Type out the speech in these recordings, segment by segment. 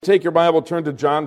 Take your Bible, turn to John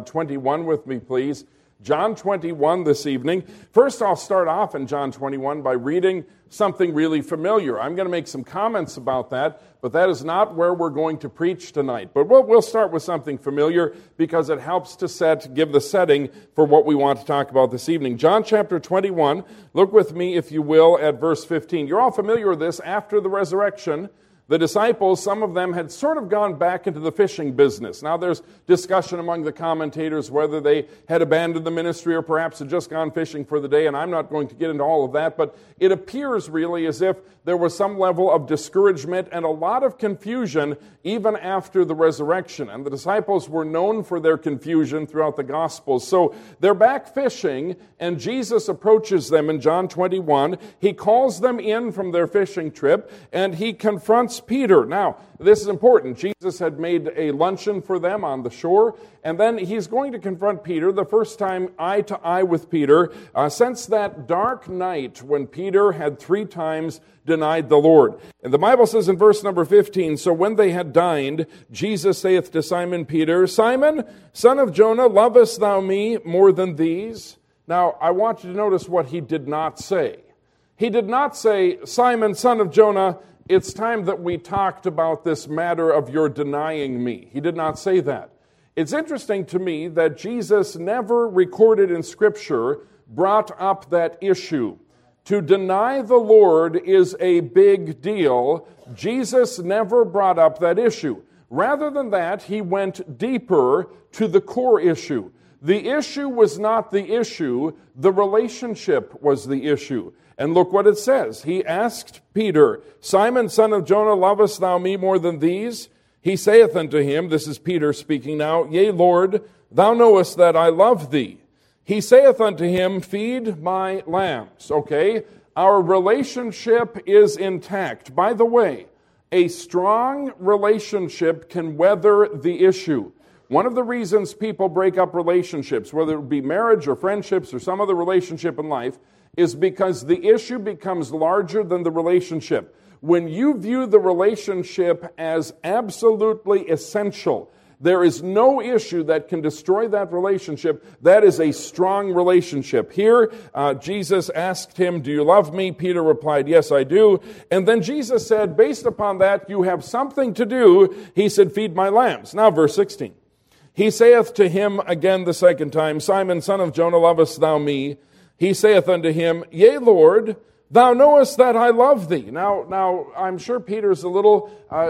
21 with me, please. John 21 this evening. First, I'll start off in John 21 by reading something really familiar. I'm going to make some comments about that, but that is not where we're going to preach tonight. But we'll start with something familiar because it helps to give the setting for what we want to talk about this evening. John chapter 21, look with me, if you will, at verse 15. You're all familiar with this. After the resurrection, the disciples, some of them had sort of gone back into the fishing business. Now there's discussion among the commentators whether they had abandoned the ministry or perhaps had just gone fishing for the day, and I'm not going to get into all of that, but it appears really as if there was some level of discouragement and a lot of confusion even after the resurrection. And the disciples were known for their confusion throughout the Gospels. So they're back fishing, and Jesus approaches them in John 21. He calls them in from their fishing trip, and he confronts Peter. Now, this is important. Jesus had made a luncheon for them on the shore, and then he's going to confront Peter, the first time eye to eye with Peter, since that dark night when Peter had 3 times denied the Lord. And the Bible says in verse number 15, "So when they had dined, Jesus saith to Simon Peter, Simon, son of Jonah, lovest thou me more than these?" Now, I want you to notice what he did not say. He did not say, "Simon, son of Jonah, it's time that we talked about this matter of your denying me." He did not say that. It's interesting to me that Jesus never recorded in Scripture brought up that issue. To deny the Lord is a big deal. Jesus never brought up that issue. Rather than that, he went deeper to the core issue. The issue was not the issue, the relationship was the issue. And look what it says. He asked Peter, "Simon, son of Jonah, lovest thou me more than these?" He saith unto him, this is Peter speaking now, "Yea, Lord, thou knowest that I love thee." He saith unto him, "Feed my lambs." Okay, our relationship is intact. By the way, a strong relationship can weather the issue. One of the reasons people break up relationships, whether it be marriage or friendships or some other relationship in life, is because the issue becomes larger than the relationship. When you view the relationship as absolutely essential, there is no issue that can destroy that relationship. That is a strong relationship. Here, Jesus asked him, "Do you love me?" Peter replied, "Yes, I do." And then Jesus said, based upon that, you have something to do. He said, "Feed my lambs." Now, verse 16. He saith to him again the second time, "Simon, son of Jonah, lovest thou me?" He saith unto him, "Yea, Lord, thou knowest that I love thee." Now, I'm sure Peter's a little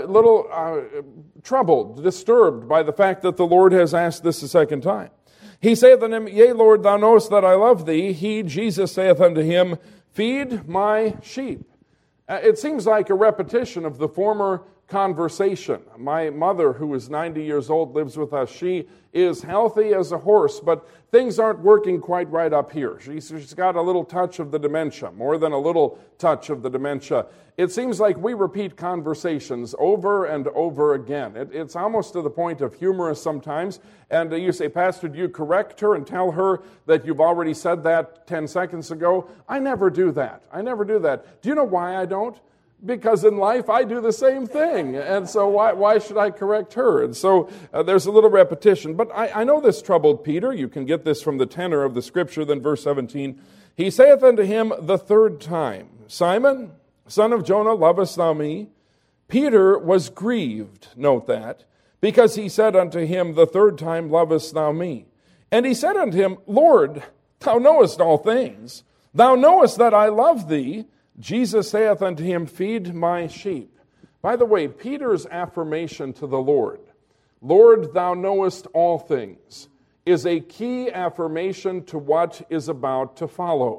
troubled, disturbed by the fact that the Lord has asked this a second time. He saith unto him, "Yea, Lord, thou knowest that I love thee." He, Jesus, saith unto him, "Feed my sheep." It seems like a repetition of the former conversation. My mother, who is 90 years old, lives with us. She is healthy as a horse, but things aren't working quite right up here. She's got a little touch of the dementia, more than a little touch of the dementia. It seems like we repeat conversations over and over again. It's almost to the point of humorous sometimes. And you say, "Pastor, do you correct her and tell her that you've already said that 10 seconds ago?" I never do that. Do you know why I don't? Because in life I do the same thing, and so why should I correct her? And so there's a little repetition. But I know this troubled Peter. You can get this from the tenor of the Scripture. Then verse 17, he saith unto him the third time, "Simon, son of Jonah, lovest thou me?" Peter was grieved, note that, because he said unto him the third time, "Lovest thou me?" And he said unto him, "Lord, thou knowest all things. Thou knowest that I love thee." Jesus saith unto him, "Feed my sheep." By the way, Peter's affirmation to the Lord, "Lord, thou knowest all things," is a key affirmation to what is about to follow.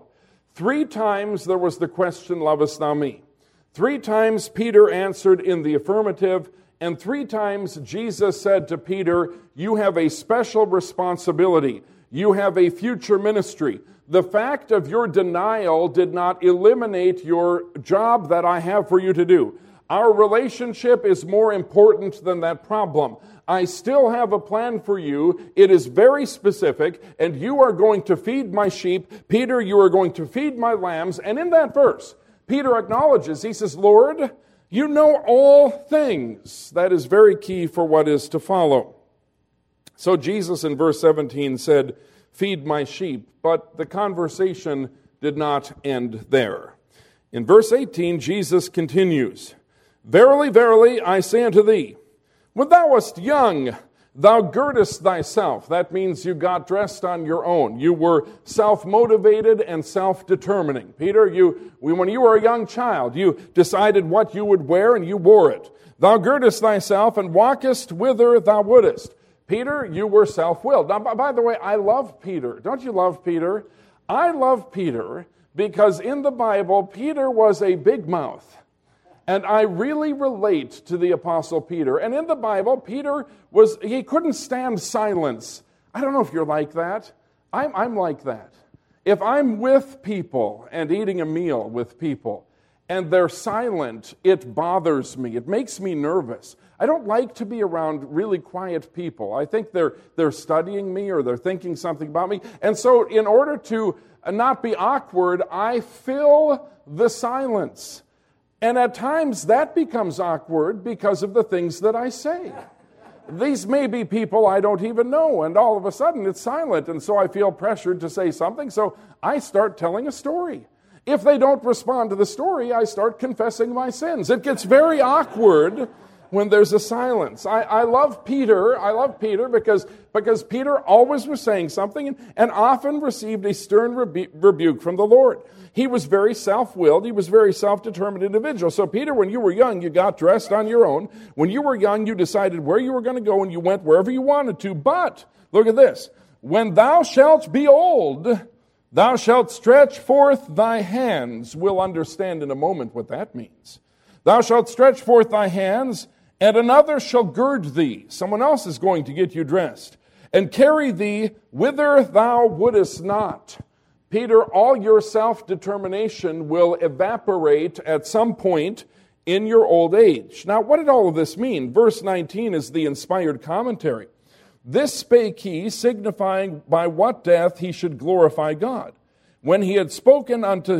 3 times there was the question, "Lovest thou me?" 3 times Peter answered in the affirmative, and 3 times Jesus said to Peter, "You have a special responsibility. You have a future ministry. The fact of your denial did not eliminate your job that I have for you to do. Our relationship is more important than that problem. I still have a plan for you. It is very specific, and you are going to feed my sheep. Peter, you are going to feed my lambs." And in that verse, Peter acknowledges, he says, "Lord, you know all things." That is very key for what is to follow. So Jesus in verse 17 said, "Feed my sheep," but the conversation did not end there. In verse 18, Jesus continues, "Verily, verily, I say unto thee, when thou wast young, thou girdest thyself." That means you got dressed on your own. You were self-motivated and self-determining. Peter, when you were a young child, you decided what you would wear and you wore it. "Thou girdest thyself and walkest whither thou wouldest." Peter, you were self-willed. Now, by the way, I love Peter. Don't you love Peter? I love Peter because in the Bible, Peter was a big mouth. And I really relate to the Apostle Peter. And in the Bible, Peter he couldn't stand silence. I don't know if you're like that. I'm like that. If I'm with people and eating a meal with people, and they're silent, it bothers me. It makes me nervous. I don't like to be around really quiet people. I think they're studying me or they're thinking something about me. And so in order to not be awkward, I fill the silence. And at times that becomes awkward because of the things that I say. These may be people I don't even know, and all of a sudden it's silent, and so I feel pressured to say something, so I start telling a story. If they don't respond to the story, I start confessing my sins. It gets very awkward when there's a silence. I love Peter. I love Peter because Peter always was saying something and often received a stern rebuke from the Lord. He was very self-willed. He was a very self-determined individual. So Peter, when you were young, you got dressed on your own. When you were young, you decided where you were going to go and you went wherever you wanted to. But, look at this, when thou shalt be old, thou shalt stretch forth thy hands. We'll understand in a moment what that means. Thou shalt stretch forth thy hands, and another shall gird thee. Someone else is going to get you dressed, and carry thee whither thou wouldest not. Peter, all your self-determination will evaporate at some point in your old age. Now, what did all of this mean? Verse 19 is the inspired commentary. This spake he, signifying by what death he should glorify God. When he had spoken unto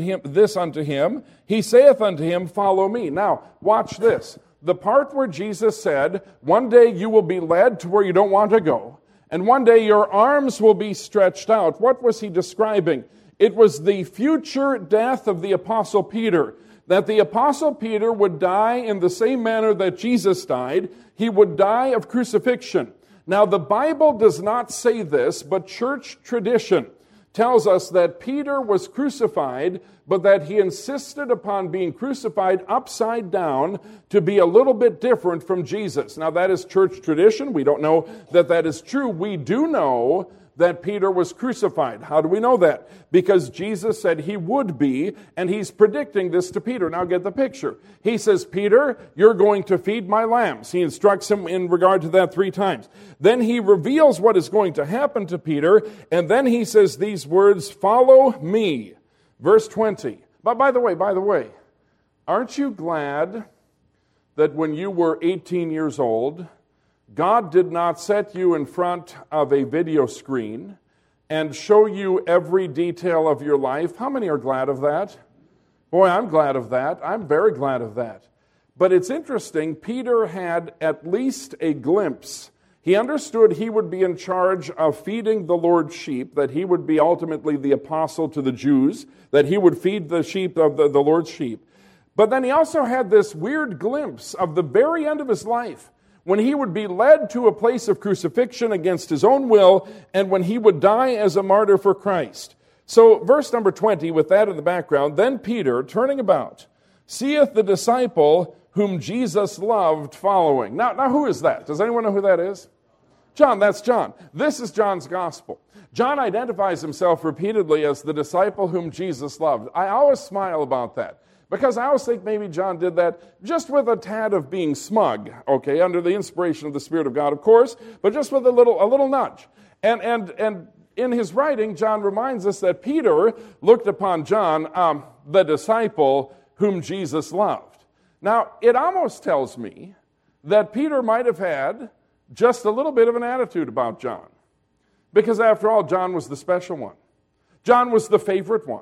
him, he saith unto him, Follow me. Now, watch this. The part where Jesus said, one day you will be led to where you don't want to go, and one day your arms will be stretched out. What was he describing? It was the future death of the Apostle Peter, that the Apostle Peter would die in the same manner that Jesus died. He would die of crucifixion. Now, the Bible does not say this, but church tradition tells us that Peter was crucified, but that he insisted upon being crucified upside down to be a little bit different from Jesus. Now, that is church tradition. We don't know that that is true. We do know that Peter was crucified. How do we know that? Because Jesus said he would be, and he's predicting this to Peter. Now get the picture. He says, Peter, you're going to feed my lambs. He instructs him in regard to that 3 times. Then he reveals what is going to happen to Peter, and then he says these words, follow me. Verse 20. But by the way, aren't you glad that when you were 18 years old, God did not set you in front of a video screen and show you every detail of your life? How many are glad of that? Boy, I'm glad of that. I'm very glad of that. But it's interesting, Peter had at least a glimpse. He understood he would be in charge of feeding the Lord's sheep, that he would be ultimately the apostle to the Jews, that he would feed the sheep of the Lord's sheep. But then he also had this weird glimpse of the very end of his life, when he would be led to a place of crucifixion against his own will, and when he would die as a martyr for Christ. So, verse number 20, with that in the background, then Peter, turning about, seeth the disciple whom Jesus loved following. Now who is that? Does anyone know who that is? John, that's John. This is John's gospel. John identifies himself repeatedly as the disciple whom Jesus loved. I always smile about that, because I always think maybe John did that just with a tad of being smug, okay, under the inspiration of the Spirit of God, of course, but just with a little nudge. And in his writing, John reminds us that Peter looked upon John, the disciple whom Jesus loved. Now, it almost tells me that Peter might have had just a little bit of an attitude about John, because after all, John was the special one. John was the favorite one.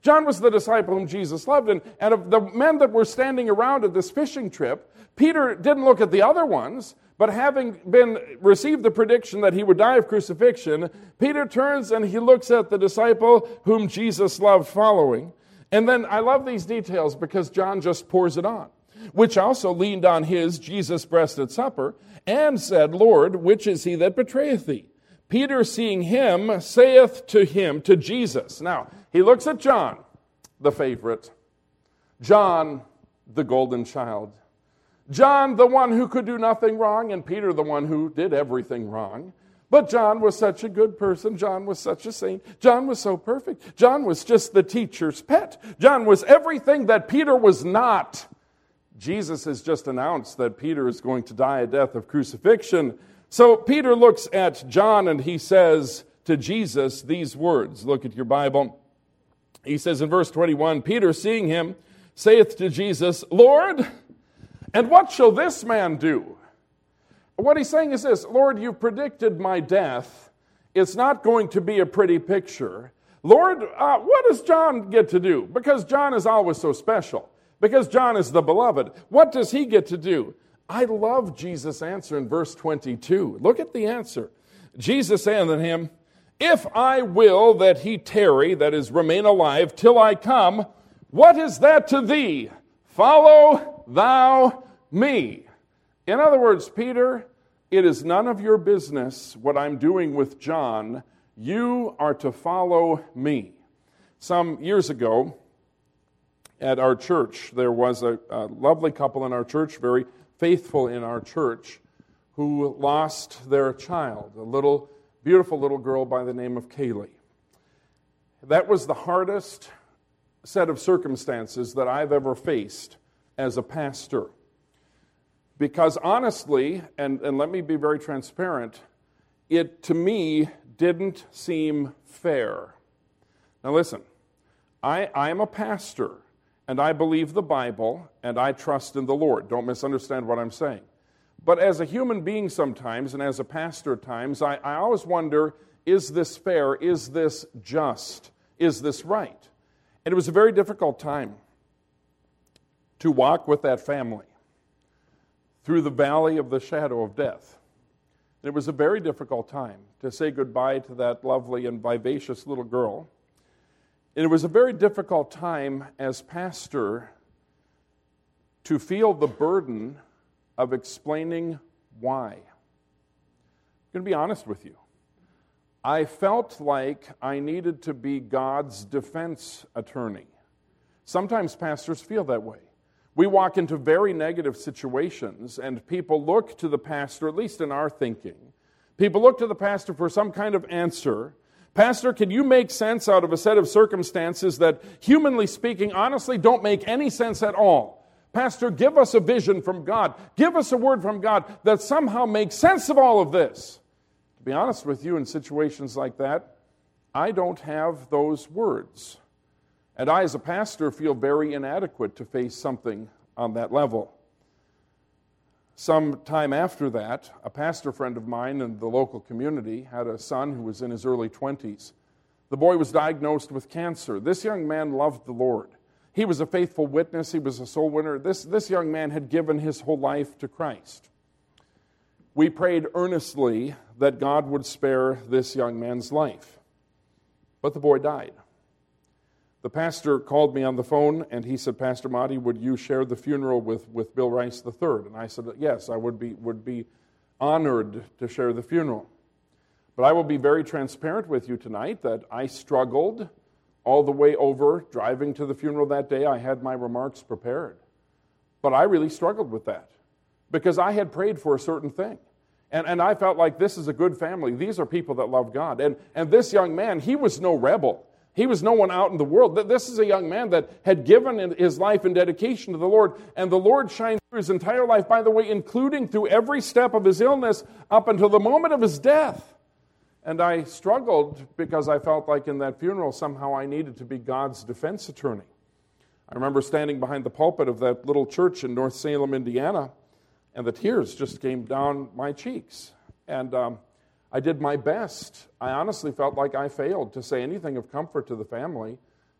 John was the disciple whom Jesus loved. And of the men that were standing around at this fishing trip, Peter didn't look at the other ones, but having received the prediction that he would die of crucifixion, Peter turns and he looks at the disciple whom Jesus loved following. And then I love these details because John just pours it on. Which also leaned on his, Jesus' breast at supper, and said, Lord, which is he that betrayeth thee? Peter, seeing him, saith to him, to Jesus. Now, he looks at John, the favorite. John, the golden child. John, the one who could do nothing wrong, and Peter, the one who did everything wrong. But John was such a good person. John was such a saint. John was so perfect. John was just the teacher's pet. John was everything that Peter was not. Jesus has just announced that Peter is going to die a death of crucifixion. So Peter looks at John and he says to Jesus these words. Look at your Bible. He says in verse 21, Peter, seeing him, saith to Jesus, Lord, and what shall this man do? What he's saying is this, Lord, you've predicted my death. It's not going to be a pretty picture. Lord, what does John get to do? Because John is always so special. Because John is the beloved. What does he get to do? I love Jesus' answer in verse 22. Look at the answer. Jesus said unto him, if I will that he tarry, that is, remain alive, till I come, what is that to thee? Follow thou me. In other words, Peter, it is none of your business what I'm doing with John. You are to follow me. Some years ago, at our church, there was a lovely couple in our church, very faithful in our church, who lost their child, a beautiful little girl by the name of Kaylee. That was the hardest set of circumstances that I've ever faced as a pastor. Because honestly, and let me be very transparent, it to me didn't seem fair. Now listen, I am a pastor. And I believe the Bible, and I trust in the Lord. Don't misunderstand what I'm saying. But as a human being sometimes, and as a pastor at times, I always wonder, is this fair? Is this just? Is this right? And it was a very difficult time to walk with that family through the valley of the shadow of death. And it was a very difficult time to say goodbye to that lovely and vivacious little girl. It was a very difficult time as pastor to feel the burden of explaining why. I'm going to be honest with you. I felt like I needed to be God's defense attorney. Sometimes pastors feel that way. We walk into very negative situations and people look to the pastor, at least in our thinking. People look to the pastor for some kind of answer. Pastor, can you make sense out of a set of circumstances that, humanly speaking, honestly don't make any sense at all? Pastor, give us a vision from God. Give us a word from God that somehow makes sense of all of this. To be honest with you, in situations like that, I don't have those words. And I, as a pastor, feel very inadequate to face something on that level. Some time after that, a pastor friend of mine in the local community had a son who was in his early 20s. The boy was diagnosed with cancer. This young man loved the Lord. He was a faithful witness. He was a soul winner. This young man had given his whole life to Christ. We prayed earnestly that God would spare this young man's life. But the boy died. The pastor called me on the phone, and he said, Pastor Motti, would you share the funeral with Bill Rice III? And I said, yes, I would be honored to share the funeral. But I will be very transparent with you tonight that I struggled all the way over driving to the funeral that day. I had my remarks prepared. But I really struggled with that because I had prayed for a certain thing. And I felt like this is a good family. These are people that love God. And this young man, he was no rebel. He was no one out in the world. This is a young man that had given his life in dedication to the Lord, and the Lord shined through his entire life, by the way, including through every step of his illness up until the moment of his death. And I struggled because I felt like in that funeral somehow I needed to be God's defense attorney. I remember standing behind the pulpit of that little church in North Salem, Indiana, and the tears just came down my cheeks. And I did my best. I honestly felt like I failed to say anything of comfort to the family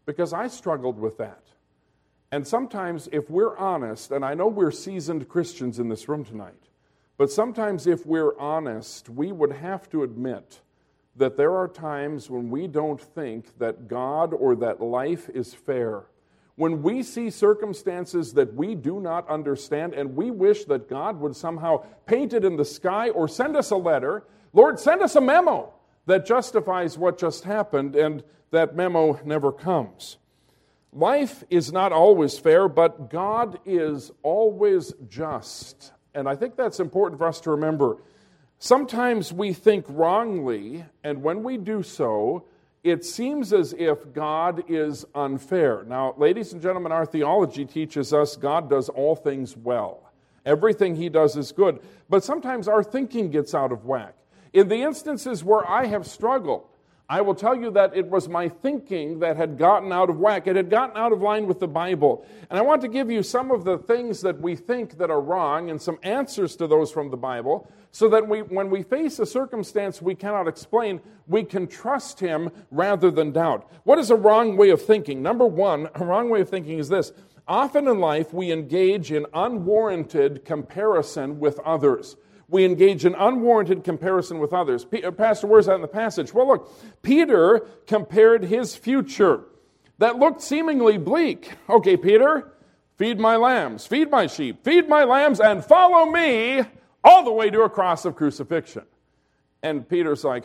because I struggled with that. And sometimes if we're honest, and I know we're seasoned Christians in this room tonight, but sometimes if we're honest, we would have to admit that there are times when we don't think that God or that life is fair. When we see circumstances that we do not understand and we wish that God would somehow paint it in the sky or send us a letter, Lord, send us a memo that justifies what just happened, and that memo never comes. Life is not always fair, but God is always just. And I think that's important for us to remember. Sometimes we think wrongly, and when we do so, it seems as if God is unfair. Now, ladies and gentlemen, our theology teaches us God does all things well. Everything He does is good. But sometimes our thinking gets out of whack. In the instances where I have struggled, I will tell you that it was my thinking that had gotten out of whack. It had gotten out of line with the Bible. And I want to give you some of the things that we think that are wrong and some answers to those from the Bible, so that when we face a circumstance we cannot explain, we can trust Him rather than doubt. What is a wrong way of thinking? Number one, a wrong way of thinking is this. Often in life we engage in unwarranted comparison with others. We engage in unwarranted comparison with others. Pastor, where's that in the passage? Well, look, Peter compared his future that looked seemingly bleak. Okay, Peter, feed my lambs, feed my sheep, feed my lambs, and follow me all the way to a cross of crucifixion. And Peter's like,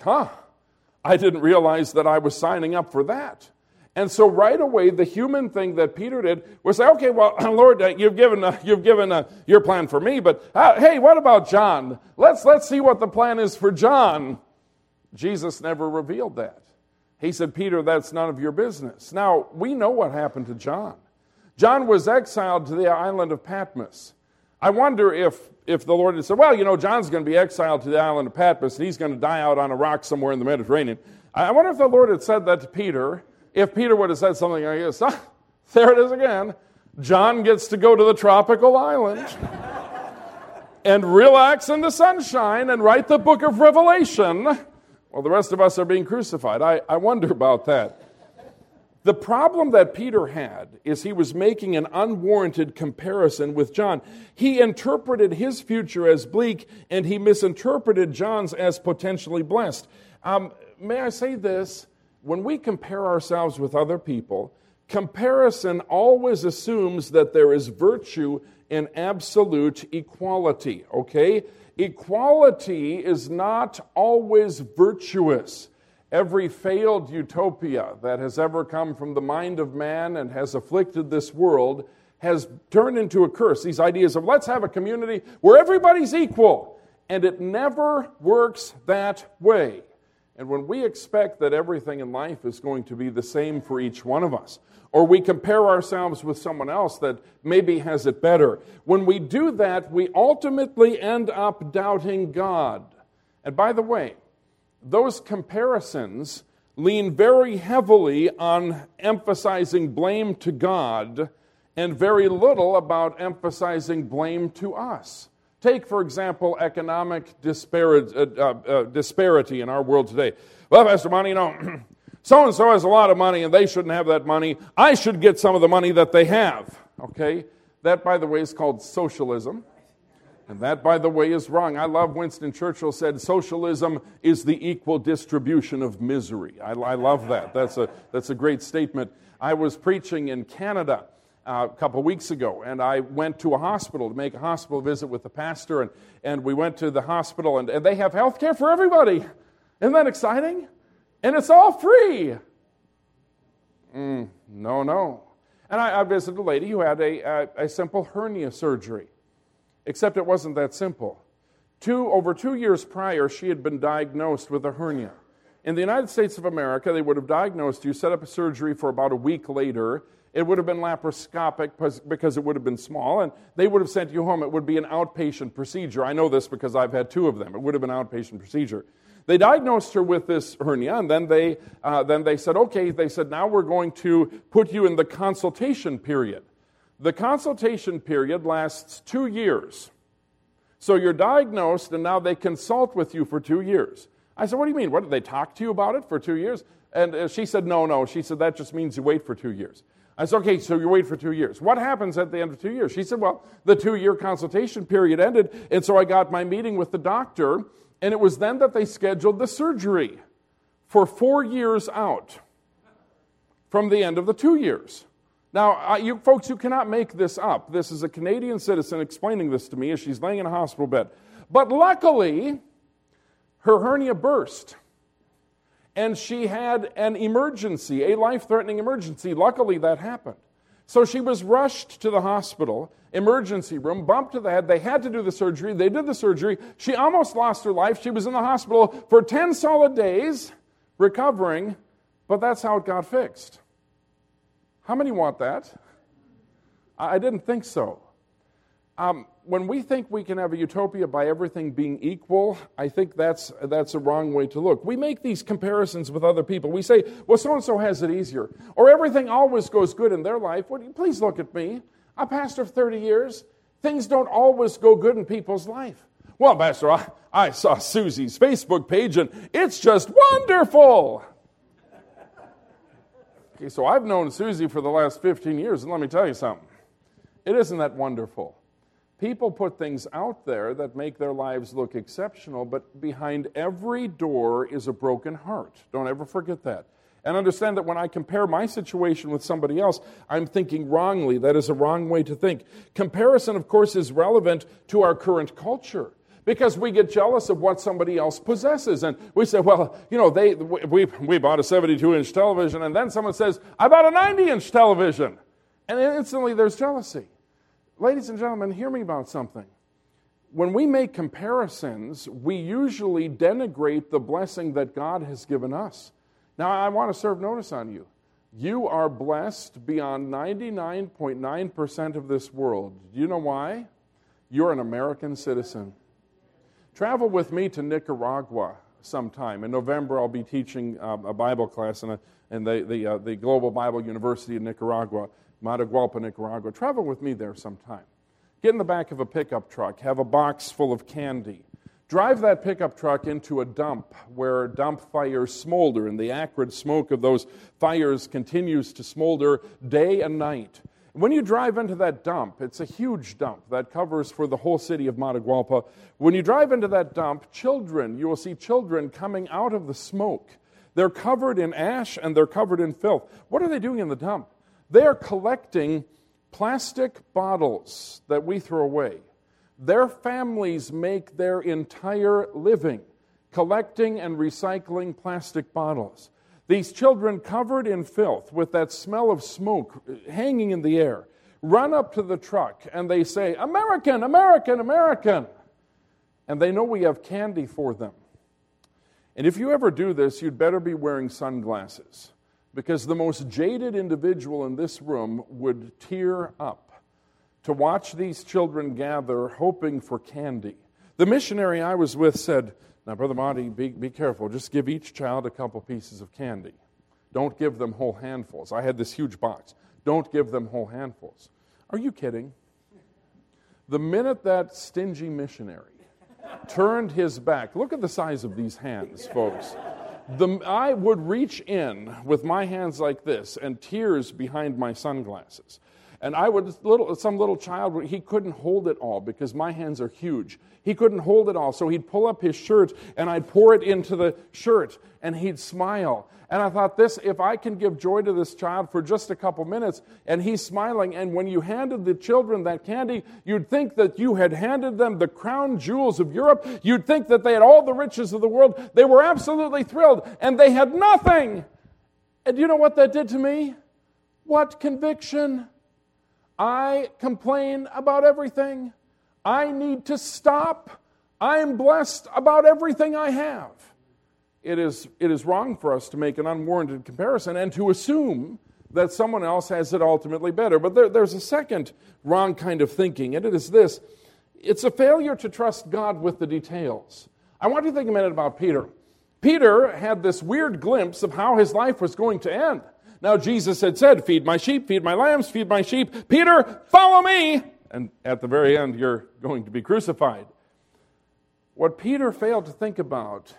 I didn't realize that I was signing up for that. And so right away, the human thing that Peter did was say, okay, well, Lord, you've given your plan for me, but hey, what about John? Let's see what the plan is for John. Jesus never revealed that. He said, Peter, that's none of your business. Now, we know what happened to John. John was exiled to the island of Patmos. I wonder if the Lord had said, well, John's going to be exiled to the island of Patmos, and he's going to die out on a rock somewhere in the Mediterranean. I wonder if the Lord had said that to Peter. If Peter would have said something like this, there it is again. John gets to go to the tropical island and relax in the sunshine and write the book of Revelation. Well, the rest of us are being crucified. I wonder about that. The problem that Peter had is he was making an unwarranted comparison with John. He interpreted his future as bleak, and he misinterpreted John's as potentially blessed. May I say this? When we compare ourselves with other people, comparison always assumes that there is virtue in absolute equality, okay? Equality is not always virtuous. Every failed utopia that has ever come from the mind of man and has afflicted this world has turned into a curse. These ideas of let's have a community where everybody's equal, and it never works that way. And when we expect that everything in life is going to be the same for each one of us, or we compare ourselves with someone else that maybe has it better, when we do that, we ultimately end up doubting God. And by the way, those comparisons lean very heavily on emphasizing blame to God and very little about emphasizing blame to us. Take, for example, economic disparity in our world today. Well, Pastor Monty, so-and-so has a lot of money and they shouldn't have that money. I should get some of the money that they have. Okay? That, by the way, is called socialism. And that, by the way, is wrong. I love Winston Churchill said, socialism is the equal distribution of misery. I love that. That's a great statement. I was preaching in Canada a couple of weeks ago, and I went to a hospital to make a hospital visit with the pastor, and we went to the hospital, and they have health care for everybody. Isn't that exciting? And it's all free. No. And I visited a lady who had a simple hernia surgery, except it wasn't that simple. Over 2 years prior, she had been diagnosed with a hernia. In the United States of America, they would have diagnosed you, set up a surgery for about a week later. It would have been laparoscopic because it would have been small, and they would have sent you home. It would be an outpatient procedure. I know this because I've had 2 of them. It would have been an outpatient procedure. They diagnosed her with this hernia, and then they said, okay, now we're going to put you in the consultation period. The consultation period lasts 2 years. So you're diagnosed, and now they consult with you for 2 years. I said, what do you mean? What, did they talk to you about it for 2 years? And she said, no. She said, that just means you wait for 2 years. I said, okay, so you wait for 2 years. What happens at the end of 2 years? She said, well, the 2-year consultation period ended, and so I got my meeting with the doctor, and it was then that they scheduled the surgery for 4 years out from the end of the 2 years. Now, you folks, you cannot make this up. This is a Canadian citizen explaining this to me as she's laying in a hospital bed. But luckily, her hernia burst. And she had an emergency, a life-threatening emergency. Luckily, that happened. So she was rushed to the hospital, emergency room, bumped to the head. They had to do the surgery. They did the surgery. She almost lost her life. She was in the hospital for 10 solid days, recovering, but that's how it got fixed. How many want that? I didn't think so. When we think we can have a utopia by everything being equal, I think that's a wrong way to look. We make these comparisons with other people. We say, well, so-and-so has it easier. Or everything always goes good in their life. Please look at me. I'm pastor of 30 years. Things don't always go good in people's life. Well, Pastor, I saw Susie's Facebook page, and it's just wonderful. Okay, so I've known Susie for the last 15 years, and let me tell you something. It isn't that wonderful. People put things out there that make their lives look exceptional, but behind every door is a broken heart. Don't ever forget that. And understand that when I compare my situation with somebody else, I'm thinking wrongly. That is a wrong way to think. Comparison, of course, is relevant to our current culture because we get jealous of what somebody else possesses. And we say, well, you know, we bought a 72-inch television, and then someone says, I bought a 90-inch television. And instantly there's jealousy. Ladies and gentlemen, hear me about something. When we make comparisons, we usually denigrate the blessing that God has given us. Now, I want to serve notice on you. You are blessed beyond 99.9% of this world. Do you know why? You're an American citizen. Travel with me to Nicaragua sometime. In November, I'll be teaching a Bible class in the Global Bible University in Nicaragua. Matagualpa, Nicaragua. Travel with me there sometime. Get in the back of a pickup truck, have a box full of candy. Drive that pickup truck into a dump where dump fires smolder, and the acrid smoke of those fires continues to smolder day and night. When you drive into that dump, it's a huge dump that covers for the whole city of Matagualpa. When you drive into that dump, you will see children coming out of the smoke. They're covered in ash and they're covered in filth. What are they doing in the dump? They are collecting plastic bottles that we throw away. Their families make their entire living collecting and recycling plastic bottles. These children covered in filth with that smell of smoke hanging in the air run up to the truck and they say, American, American, American. And they know we have candy for them. And if you ever do this, you'd better be wearing sunglasses. Because the most jaded individual in this room would tear up to watch these children gather hoping for candy. The missionary I was with said, now, Brother Monty, be careful. Just give each child a couple pieces of candy. Don't give them whole handfuls. I had this huge box. Don't give them whole handfuls. Are you kidding? The minute that stingy missionary turned his back, look at the size of these hands, folks. I would reach in with my hands like this and tears behind my sunglasses. And some little child, he couldn't hold it all because my hands are huge. He couldn't hold it all. So he'd pull up his shirt and I'd pour it into the shirt and he'd smile. And I thought, if I can give joy to this child for just a couple minutes, and he's smiling, and when you handed the children that candy, you'd think that you had handed them the crown jewels of Europe. You'd think that they had all the riches of the world. They were absolutely thrilled, and they had nothing. And you know what that did to me? What conviction? I complain about everything. I need to stop. I am blessed about everything I have. It is wrong for us to make an unwarranted comparison and to assume that someone else has it ultimately better. But there's a second wrong kind of thinking, and it is this. It's a failure to trust God with the details. I want you to think a minute about Peter. Peter had this weird glimpse of how his life was going to end. Now, Jesus had said, feed my sheep, feed my lambs, feed my sheep. Peter, follow me. And at the very end, you're going to be crucified. What Peter failed to think about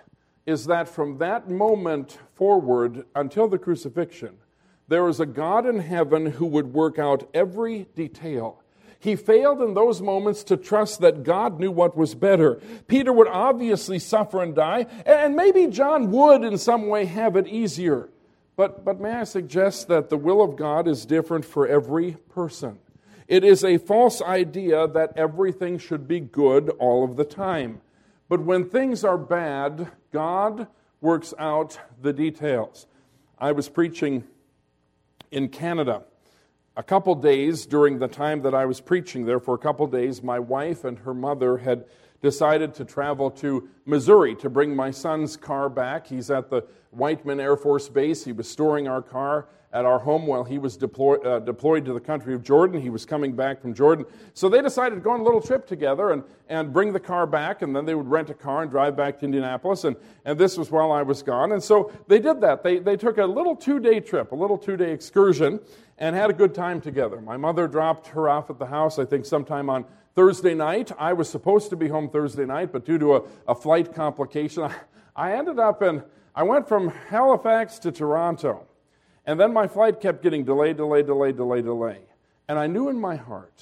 is that from that moment forward until the crucifixion, there was a God in heaven who would work out every detail. He failed in those moments to trust that God knew what was better. Peter would obviously suffer and die, and maybe John would in some way have it easier. But may I suggest that the will of God is different for every person. It is a false idea that everything should be good all of the time. But when things are bad, God works out the details. I was preaching in Canada a couple days during the time that I was preaching there. For a couple days, my wife and her mother had decided to travel to Missouri to bring my son's car back. He's at the Whiteman Air Force Base. He was storing our car at our home while he was deployed to the country of Jordan. He was coming back from Jordan. So they decided to go on a little trip together and bring the car back, and then they would rent a car and drive back to Indianapolis, and this was while I was gone. And so they did that. They took a little 2-day trip, a little 2-day excursion, and had a good time together. My mother dropped her off at the house, I think sometime on Thursday night. I was supposed to be home Thursday night, but due to a flight complication, I ended up I went from Halifax to Toronto. And then my flight kept getting delayed. And I knew in my heart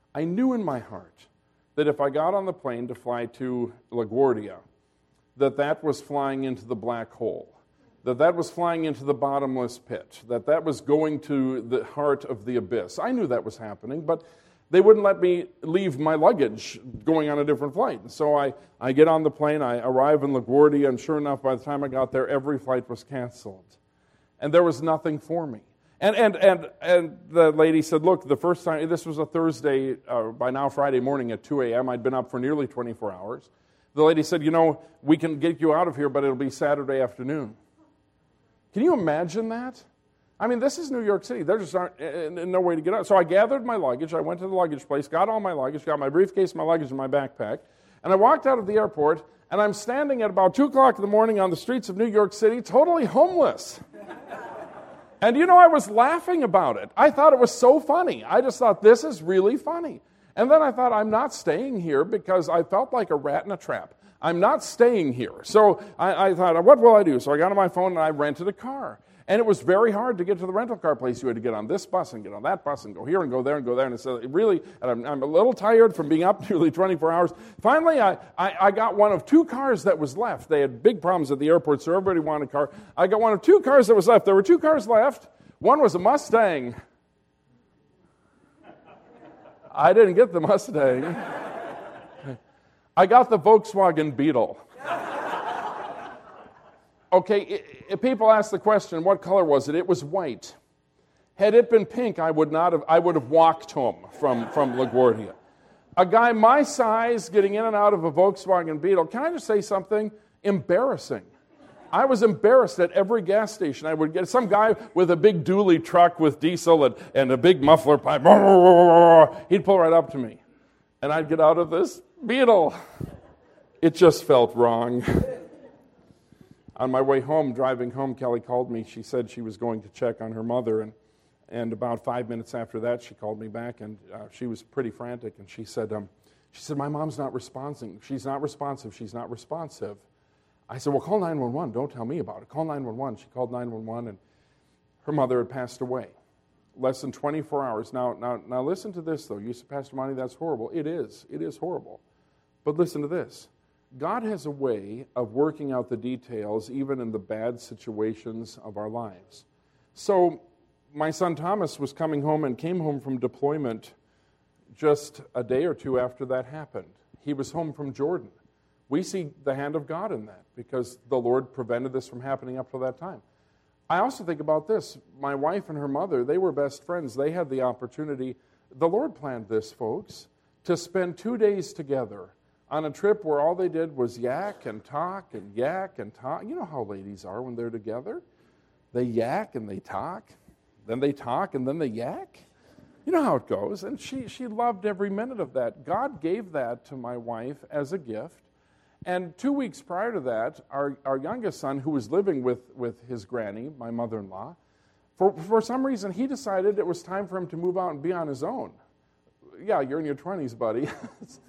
that if I got on the plane to fly to LaGuardia, that was flying into the black hole, that was flying into the bottomless pit, that was going to the heart of the abyss. I knew that was happening, but they wouldn't let me leave my luggage going on a different flight. And so I get on the plane, I arrive in LaGuardia, and sure enough, by the time I got there, every flight was canceled. And there was nothing for me. And the lady said, look, the first time, this was a Thursday, by now Friday morning at 2 a.m. I'd been up for nearly 24 hours. The lady said, we can get you out of here, but it'll be Saturday afternoon. Can you imagine that? I mean, this is New York City. There just aren't no way to get out. So I gathered my luggage. I went to the luggage place, got all my luggage, got my briefcase, my luggage, and my backpack. And I walked out of the airport, and I'm standing at about 2 o'clock in the morning on the streets of New York City, totally homeless. And I was laughing about it. I thought it was so funny. I just thought, this is really funny. And then I thought, I'm not staying here because I felt like a rat in a trap. I'm not staying here. So I thought, what will I do? So I got on my phone and I rented a car. And it was very hard to get to the rental car place. You had to get on this bus and get on that bus and go here and go there and go there. And it's really, I'm a little tired from being up nearly 24 hours. Finally, I got one of 2 cars that was left. They had big problems at the airport, so everybody wanted a car. I got one of 2 cars that was left. There were 2 cars left. One was a Mustang. I didn't get the Mustang. I got the Volkswagen Beetle. Okay, people ask the question, what color was it? It was white. Had it been pink, I would have walked home from LaGuardia. A guy my size getting in and out of a Volkswagen Beetle, can I just say something? Embarrassing. I was embarrassed at every gas station I would get. Some guy with a big dually truck with diesel and a big muffler pipe, he'd pull right up to me. And I'd get out of this Beetle. It just felt wrong. On my way home, driving home, Kelly called me. She said she was going to check on her mother, and about 5 minutes after that, she called me back, and she was pretty frantic, and she said, my mom's not responding. She's not responsive. I said, well, call 911. Don't tell me about it. Call 911. She called 911, and her mother had passed away. Less than 24 hours. Now listen to this, though. You said, Pastor Monty, that's horrible. It is. It is horrible. But listen to this. God has a way of working out the details even in the bad situations of our lives. So my son Thomas was coming home and came home from deployment just a day or 2 after that happened. He was home from Jordan. We see the hand of God in that because the Lord prevented this from happening up to that time. I also think about this. My wife and her mother, they were best friends. They had the opportunity, the Lord planned this, folks, to spend 2 days together on a trip where all they did was yak and talk and yak and talk. You know how ladies are when they're together. They yak and they talk. Then they talk and then they yak. You know how it goes. And she loved every minute of that. God gave that to my wife as a gift. And 2 weeks prior to that, our youngest son, who was living with his granny, my mother-in-law, for some reason he decided it was time for him to move out and be on his own. Yeah, you're in your 20s, buddy.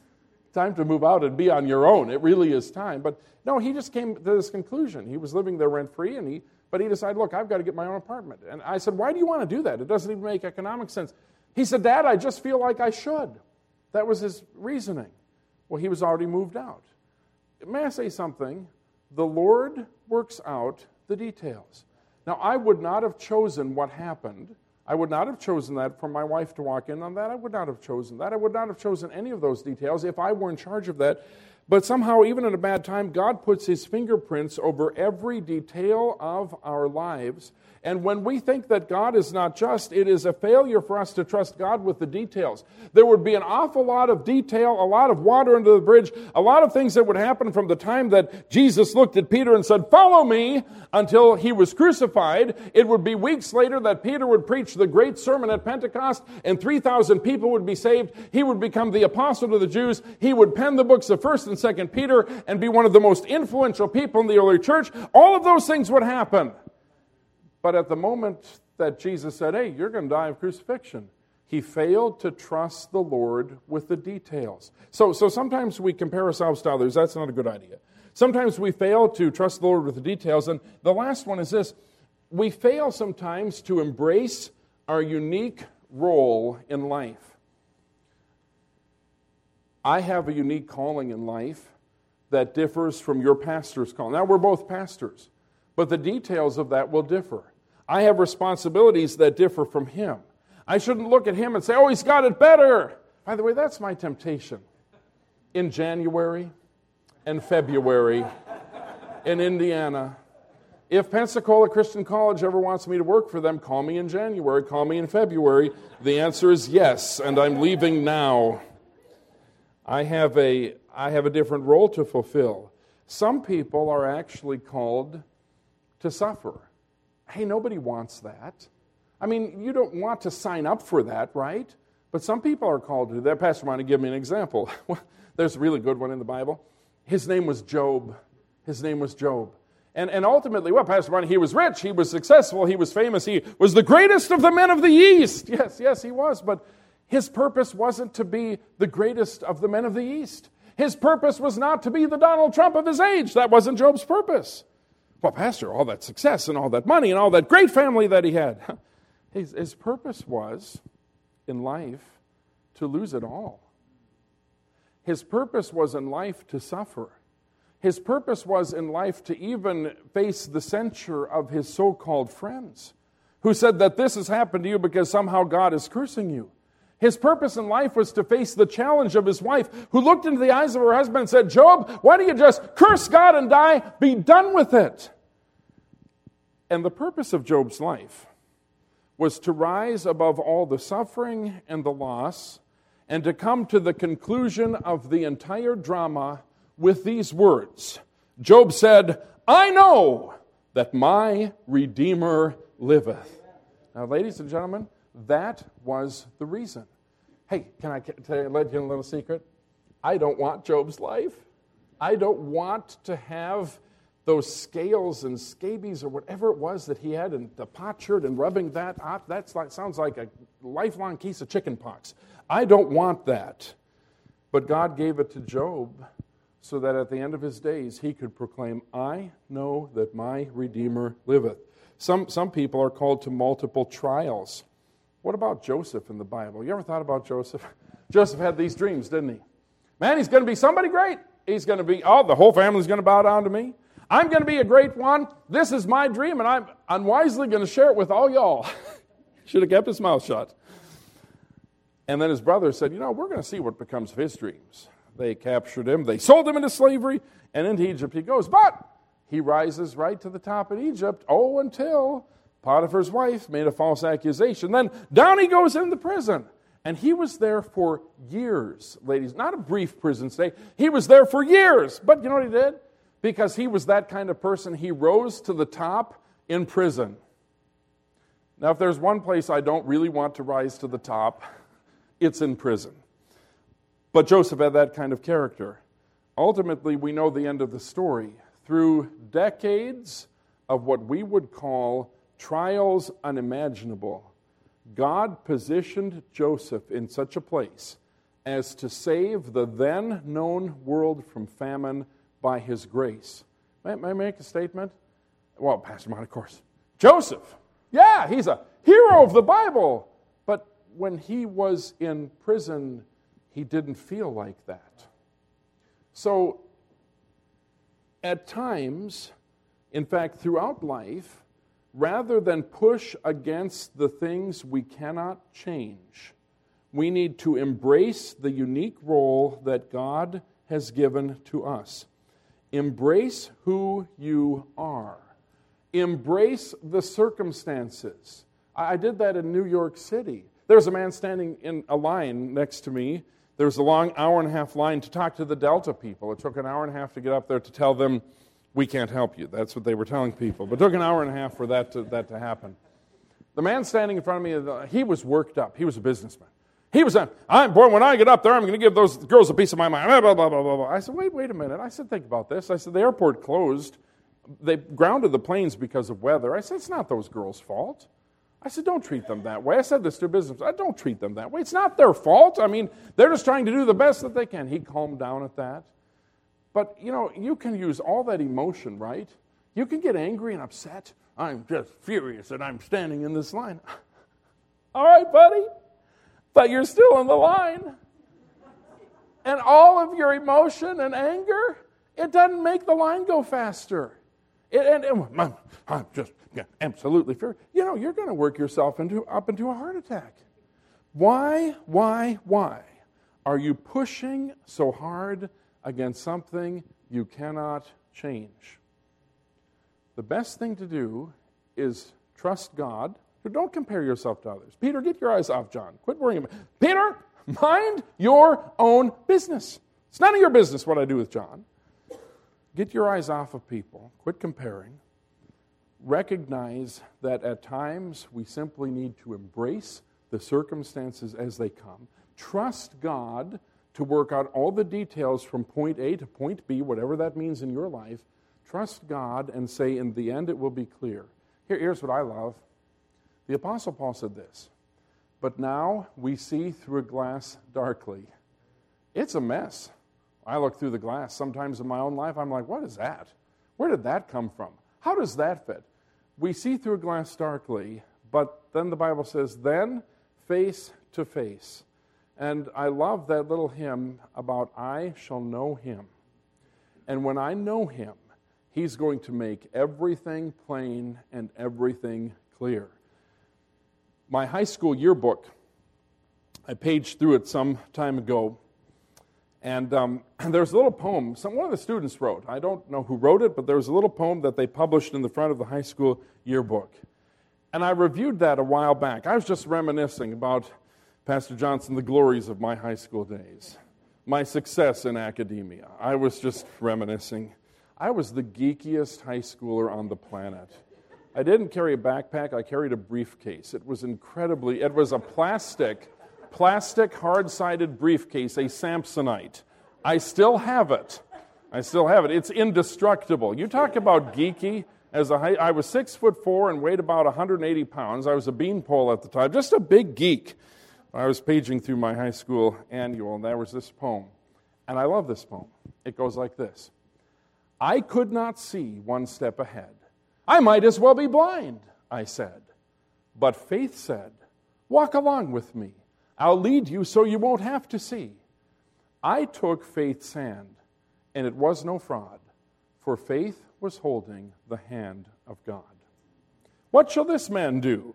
Time to move out and be on your own. It really is time. But no, he just came to this conclusion. He was living there rent-free, but he decided, look, I've got to get my own apartment. And I said, why do you want to do that? It doesn't even make economic sense. He said, Dad, I just feel like I should. That was his reasoning. Well, he was already moved out. May I say something? The Lord works out the details. Now, I would not have chosen what happened. I would not have chosen that for my wife to walk in on that. I would not have chosen that. I would not have chosen any of those details if I were in charge of that. But somehow, even in a bad time, God puts His fingerprints over every detail of our lives. And when we think that God is not just, it is a failure for us to trust God with the details. There would be an awful lot of detail, a lot of water under the bridge, a lot of things that would happen from the time that Jesus looked at Peter and said, "Follow me," until He was crucified. It would be weeks later that Peter would preach the great sermon at Pentecost, and 3,000 people would be saved. He would become the apostle to the Jews. He would pen the books of 1st and 2nd Peter and be one of the most influential people in the early church. All of those things would happen. But at the moment that Jesus said, hey, you're going to die of crucifixion, He failed to trust the Lord with the details. So sometimes we compare ourselves to others. That's not a good idea. Sometimes we fail to trust the Lord with the details. And the last one is this. We fail sometimes to embrace our unique role in life. I have a unique calling in life that differs from your pastor's calling. Now, we're both pastors, but the details of that will differ. I have responsibilities that differ from him. I shouldn't look at him and say, oh, he's got it better. By the way, that's my temptation. In January and February in Indiana, if Pensacola Christian College ever wants me to work for them, call me in January, call me in February. The answer is yes, and I'm leaving now. I have a different role to fulfill. Some people are actually called to suffer. Hey, nobody wants that. I mean, you don't want to sign up for that, right? But some people are called to do that. Pastor, want to give me an example? There's a really good one in the Bible. His name was Job. His name was Job. And ultimately, well, Pastor Ronnie, he was rich, he was successful, he was famous, he was the greatest of the men of the East. Yes, he was. But his purpose wasn't to be the greatest of the men of the East. His purpose was not to be the Donald Trump of his age. That wasn't Job's purpose. Well, Pastor, all that success and all that money and all that great family that he had. His purpose was, in life, to lose it all. His purpose was in life to suffer. His purpose was in life to even face the censure of his so-called friends, who said that this has happened to you because somehow God is cursing you. His purpose in life was to face the challenge of his wife, who looked into the eyes of her husband and said, Job, why don't you just curse God and die? Be done with it. And the purpose of Job's life was to rise above all the suffering and the loss and to come to the conclusion of the entire drama with these words. Job said, I know that my Redeemer liveth. Now, ladies and gentlemen, that was the reason. Hey, can I let you in a little secret? I don't want Job's life. I don't want to have those scales and scabies or whatever it was that he had and the potsherd and rubbing that off. Sounds like a lifelong case of chicken pox. I don't want that. But God gave it to Job so that at the end of his days he could proclaim, I know that my Redeemer liveth. Some people are called to multiple trials. What about Joseph in the Bible? You ever thought about Joseph? Joseph had these dreams, didn't he? Man, he's going to be somebody great. He's going to be, the whole family's going to bow down to me. I'm going to be a great one. This is my dream, and I'm unwisely going to share it with all y'all. Should have kept his mouth shut. And then his brothers said, we're going to see what becomes of his dreams. They captured him. They sold him into slavery, and into Egypt he goes. But he rises right to the top of Egypt, until Potiphar's wife made a false accusation. Then down he goes into prison. And he was there for years, ladies. Not a brief prison stay. He was there for years. But you know what he did? Because he was that kind of person, he rose to the top in prison. Now, if there's one place I don't really want to rise to the top, it's in prison. But Joseph had that kind of character. Ultimately, we know the end of the story. Through decades of what we would call trials unimaginable, God positioned Joseph in such a place as to save the then known world from famine by his grace. May I make a statement? Well, Pastor Mott, of course. Joseph, yeah, he's a hero of the Bible. But when he was in prison, he didn't feel like that. So, at times, in fact, throughout life, rather than push against the things we cannot change, we need to embrace the unique role that God has given to us. Embrace who you are. Embrace the circumstances. I did that in New York City. There was a man standing in a line next to me. There was a long hour-and-a-half line to talk to the Delta people. It took an hour and a half to get up there to tell them, we can't help you. That's what they were telling people. But it took an hour and a half for that to happen. The man standing in front of me, he was worked up. He was a businessman. He was, when I get up there, I'm going to give those girls a piece of my mind. Blah, blah, blah, blah, blah. I said, wait a minute. I said, think about this. I said, the airport closed. They grounded the planes because of weather. I said, it's not those girls' fault. I said, don't treat them that way. I said this to business. I don't treat them that way. It's not their fault. I mean, they're just trying to do the best that they can. He calmed down at that. But, you can use all that emotion, right? You can get angry and upset. I'm just furious that I'm standing in this line. All right, buddy. But you're still in the line. And all of your emotion and anger, it doesn't make the line go faster. I'm just absolutely furious. You're going to work yourself up into a heart attack. Why are you pushing so hard against something you cannot change? The best thing to do is trust God. Don't compare yourself to others. Peter, get your eyes off John. Quit worrying about it. Peter, mind your own business. It's none of your business what I do with John. Get your eyes off of people. Quit comparing. Recognize that at times we simply need to embrace the circumstances as they come. Trust God to work out all the details from point A to point B, whatever that means in your life. Trust God and say, in the end, it will be clear. Here's what I love. The Apostle Paul said this, but now we see through a glass darkly. It's a mess. I look through the glass sometimes in my own life. I'm like, what is that? Where did that come from? How does that fit? We see through a glass darkly, but then the Bible says, then face to face. And I love that little hymn about I shall know him. And when I know him, he's going to make everything plain and everything clear. My high school yearbook, I paged through it some time ago, and there's a little poem one of the students wrote. I don't know who wrote it, but there was a little poem that they published in the front of the high school yearbook. And I reviewed that a while back. I was just reminiscing about, Pastor Johnson, the glories of my high school days, my success in academia. I was just reminiscing. I was the geekiest high schooler on the planet. I didn't carry a backpack, I carried a briefcase. It was a plastic hard-sided briefcase, a Samsonite. I still have it. It's indestructible. You talk about geeky. I was 6'4" and weighed about 180 pounds. I was a beanpole at the time, just a big geek. I was paging through my high school annual, and there was this poem. And I love this poem. It goes like this. I could not see one step ahead. I might as well be blind, I said. But faith said, walk along with me. I'll lead you so you won't have to see. I took faith's hand, and it was no fraud, for faith was holding the hand of God. What shall this man do?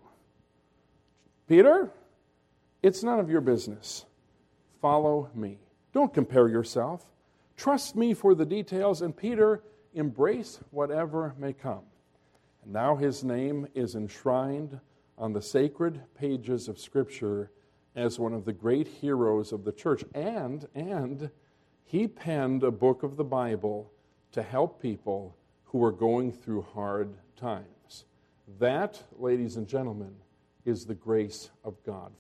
Peter, it's none of your business. Follow me. Don't compare yourself. Trust me for the details, and Peter, embrace whatever may come. And now his name is enshrined on the sacred pages of Scripture as one of the great heroes of the church. And he penned a book of the Bible to help people who were going through hard times. That, ladies and gentlemen, is the grace of God.